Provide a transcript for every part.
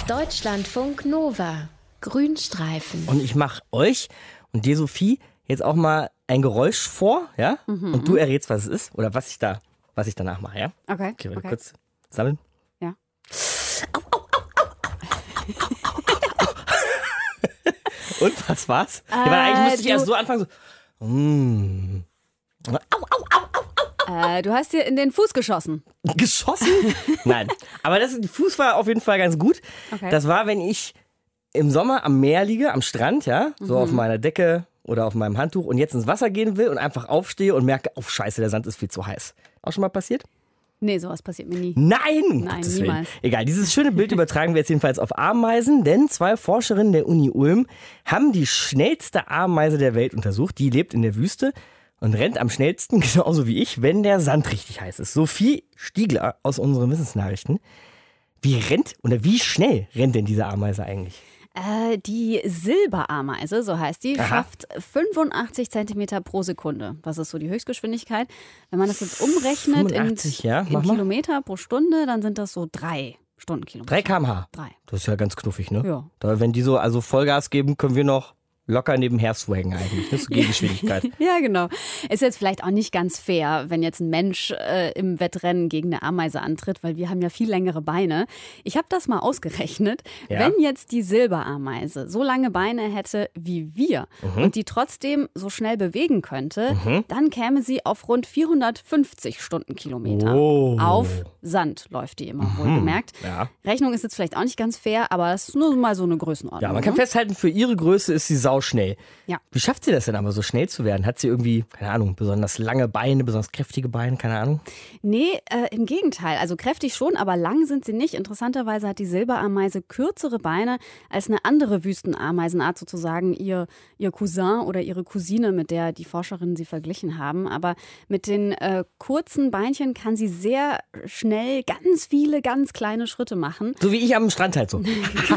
Deutschlandfunk Nova. Grünstreifen. Und ich mache euch und dir, Sophie, jetzt auch mal ein Geräusch vor, ja? Und du errätst, was es ist oder was ich danach mache, ja? Okay. Kurz sammeln. Ja. Und was war's? Ja, weil eigentlich müsste ich erst so anfangen, so. Du hast dir in den Fuß geschossen. Geschossen? Nein. Aber der Fuß war auf jeden Fall ganz gut. Okay. Das war, wenn ich im Sommer am Meer liege, am Strand, ja, so auf meiner Decke oder auf meinem Handtuch und jetzt ins Wasser gehen will und einfach aufstehe und merke, oh Scheiße, der Sand ist viel zu heiß. Auch schon mal passiert? Nee, sowas passiert mir nie. Nein! Nein, niemals. Egal, dieses schöne Bild übertragen wir jetzt jedenfalls auf Ameisen, denn 2 Forscherinnen der Uni Ulm haben die schnellste Ameise der Welt untersucht. Die lebt in der Wüste und rennt am schnellsten, genauso wie ich, wenn der Sand richtig heiß ist. Sophie Stiegler aus unseren Wissensnachrichten. Wie schnell rennt denn diese Ameise eigentlich? Die Silberameise, so heißt die, schafft 85 Zentimeter pro Sekunde. Das ist so die Höchstgeschwindigkeit. Wenn man das jetzt umrechnet 85, in Kilometer pro Stunde, dann sind das so 3 Stundenkilometer. 3 km/h? 3. Das ist ja ganz knuffig, ne? Ja. Da, wenn die so also Vollgas geben, können wir noch locker nebenher swaggen eigentlich. Das ist Gehgeschwindigkeit. Ja, genau. Ist jetzt vielleicht auch nicht ganz fair, wenn jetzt ein Mensch im Wettrennen gegen eine Ameise antritt, weil wir haben ja viel längere Beine. Ich habe das mal ausgerechnet. Ja. Wenn jetzt die Silberameise so lange Beine hätte wie wir und die trotzdem so schnell bewegen könnte, dann käme sie auf rund 450 Stundenkilometer. Oh. Auf Sand läuft die immer, wohlgemerkt. Ja. Rechnung ist jetzt vielleicht auch nicht ganz fair, aber es ist nur mal so eine Größenordnung. Ja, man kann festhalten, für ihre Größe ist sie sauschnell. Ja. Wie schafft sie das denn aber, so schnell zu werden? Hat sie irgendwie, keine Ahnung, besonders lange Beine, besonders kräftige Beine, keine Ahnung? Nee, im Gegenteil. Also kräftig schon, aber lang sind sie nicht. Interessanterweise hat die Silberameise kürzere Beine als eine andere Wüstenameisenart, sozusagen ihr Cousin oder ihre Cousine, mit der die Forscherinnen sie verglichen haben. Aber mit den kurzen Beinchen kann sie sehr schnell ganz viele, ganz kleine Schritte machen. So wie ich am Strand halt so.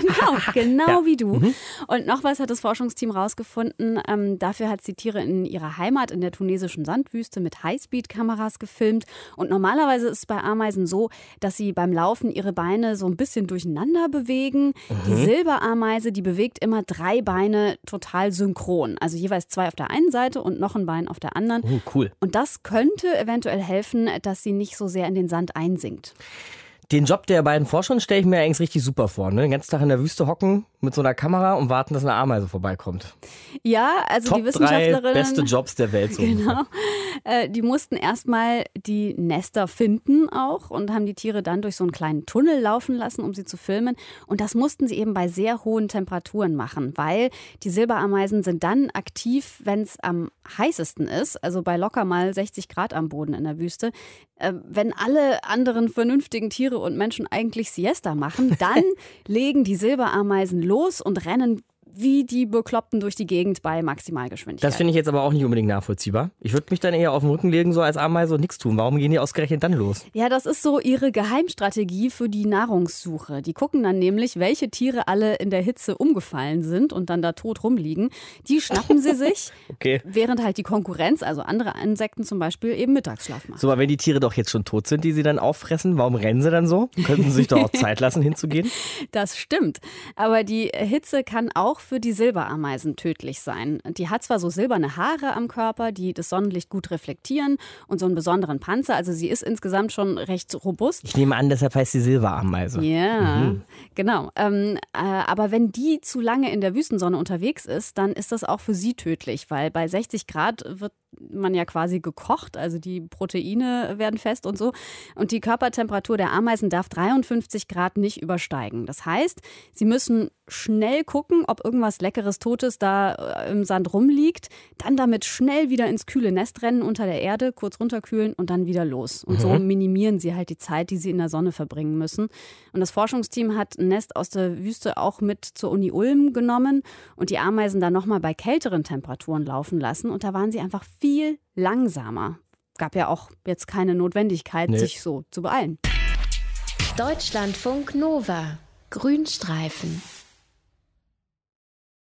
Genau Ja. wie du. Und noch was hat das Forschungsteam rausgefunden. Dafür hat es die Tiere in ihrer Heimat in der tunesischen Sandwüste mit Highspeed-Kameras gefilmt. Und normalerweise ist es bei Ameisen so, dass sie beim Laufen ihre Beine so ein bisschen durcheinander bewegen. Die Silberameise, die bewegt immer 3 Beine total synchron. Also jeweils 2 auf der einen Seite und noch ein Bein auf der anderen. Oh, cool. Und das könnte eventuell helfen, dass sie nicht so sehr in den Sand einsinkt. Den Job der beiden Forschern stelle ich mir eigentlich richtig super vor. Ne? Den ganzen Tag in der Wüste hocken mit so einer Kamera und warten, dass eine Ameise vorbeikommt. Ja, also Top die Wissenschaftlerinnen. 3 beste Jobs der Welt. So Genau. Die mussten erstmal die Nester finden auch und haben die Tiere dann durch so einen kleinen Tunnel laufen lassen, um sie zu filmen. Und das mussten sie eben bei sehr hohen Temperaturen machen, weil die Silberameisen sind dann aktiv, wenn es am heißesten ist, also bei locker mal 60 Grad am Boden in der Wüste. Wenn alle anderen vernünftigen Tiere und Menschen eigentlich Siesta machen, dann legen die Silberameisen los und rennen wie die Bekloppten durch die Gegend bei Maximalgeschwindigkeit. Das finde ich jetzt aber auch nicht unbedingt nachvollziehbar. Ich würde mich dann eher auf den Rücken legen, so als Ameise und nichts tun. Warum gehen die ausgerechnet dann los? Ja, das ist so ihre Geheimstrategie für die Nahrungssuche. Die gucken dann nämlich, welche Tiere alle in der Hitze umgefallen sind und dann da tot rumliegen. Die schnappen sie sich, Okay. während halt die Konkurrenz, also andere Insekten zum Beispiel, eben Mittagsschlaf machen. So, aber wenn die Tiere doch jetzt schon tot sind, die sie dann auffressen, warum rennen sie dann so? Könnten sie sich doch auch Zeit lassen, hinzugehen? Das stimmt. Aber die Hitze kann auch für die Silberameisen tödlich sein. Die hat zwar so silberne Haare am Körper, die das Sonnenlicht gut reflektieren und so einen besonderen Panzer. Also sie ist insgesamt schon recht robust. Ich nehme an, deshalb heißt sie Silberameise. Ja, genau. Aber wenn die zu lange in der Wüstensonne unterwegs ist, dann ist das auch für sie tödlich, weil bei 60 Grad wird man ja quasi gekocht, also die Proteine werden fest und so. Und die Körpertemperatur der Ameisen darf 53 Grad nicht übersteigen. Das heißt, sie müssen schnell gucken, ob irgendwas Leckeres, Totes da im Sand rumliegt, dann damit schnell wieder ins kühle Nest rennen unter der Erde, kurz runterkühlen und dann wieder los. Und so minimieren sie halt die Zeit, die sie in der Sonne verbringen müssen. Und das Forschungsteam hat ein Nest aus der Wüste auch mit zur Uni Ulm genommen und die Ameisen dann nochmal bei kälteren Temperaturen laufen lassen. Und da waren sie einfach viel langsamer. Gab ja auch jetzt keine Notwendigkeit, sich so zu beeilen. Deutschlandfunk Nova. Grünstreifen.